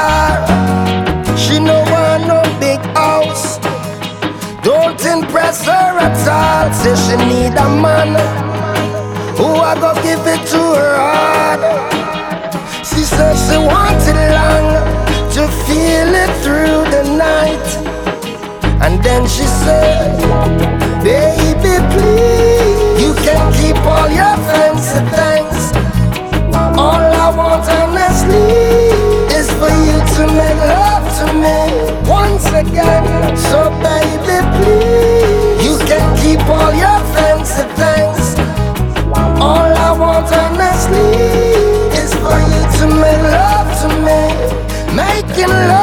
car. She no want no big house. Don't impress her at all. Say she need a man who I go give it to her heart. She said she wanted long to feel it through the night. And then she said, baby please, you can keep all your fancy things. All I want honestly is for you to make love to me once again. So baby please, you can keep all your fancy things. All I want honestly is for you to make love to me. Making love